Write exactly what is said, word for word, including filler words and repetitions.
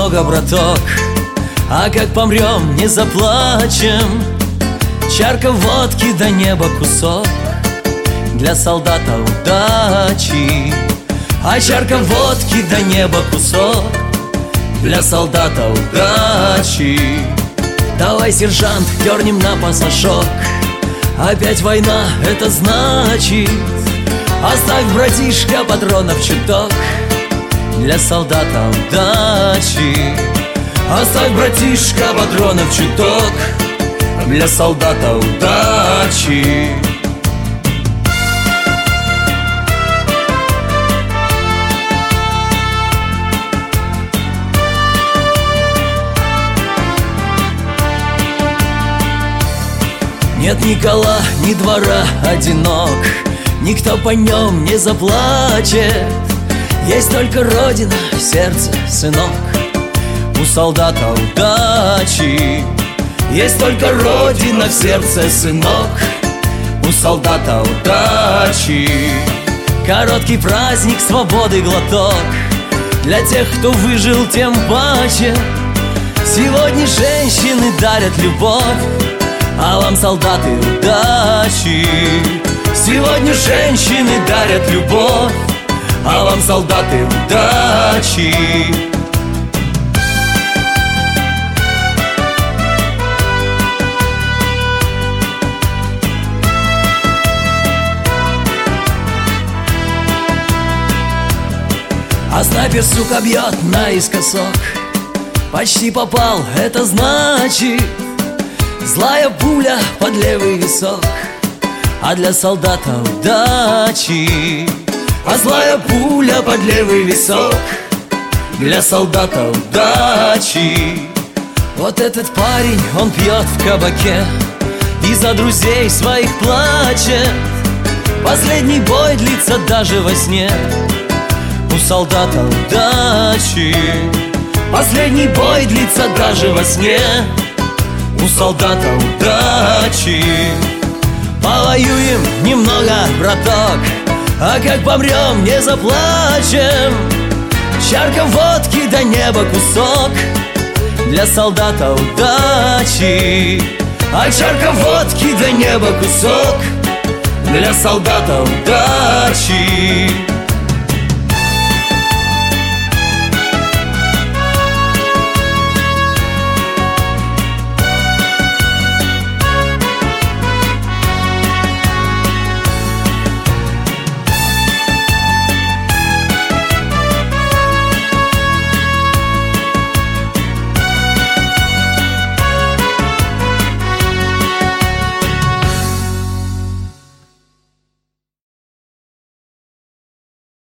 немного, браток, а как помрем, не заплачем. Чарка водки до неба кусок для солдата удачи. А чарка водки до неба кусок для солдата удачи. Давай, сержант, дернем на пасашок. Опять война, это значит оставь, братишка, патронов чуток для солдата удачи. Оставь, братишка, патронов чуток для солдата удачи. Нет ни кола, ни двора, одинок, никто по нем не заплачет. Есть только родина в сердце, сынок, у солдата удачи. Есть только родина в сердце, сынок, у солдата удачи. Короткий праздник свободы, глоток для тех, кто выжил, тем паче. Сегодня женщины дарят любовь, а вам, солдаты, удачи. Сегодня женщины дарят любовь, а вам, солдаты, удачи. А снайпер, сука, бьет наискосок, почти попал, это значит злая пуля под левый висок, а для солдата удачи. А злая пуля под левый висок для солдата удачи. Вот этот парень, он пьет в кабаке и за друзей своих плачет. Последний бой длится даже во сне, у солдата удачи. Последний бой длится даже во сне, у солдата удачи. Повоюем немного, браток, а как помрем, не заплачем. Чарка водки до неба кусок для солдата удачи. А чарка водки до неба кусок для солдата удачи.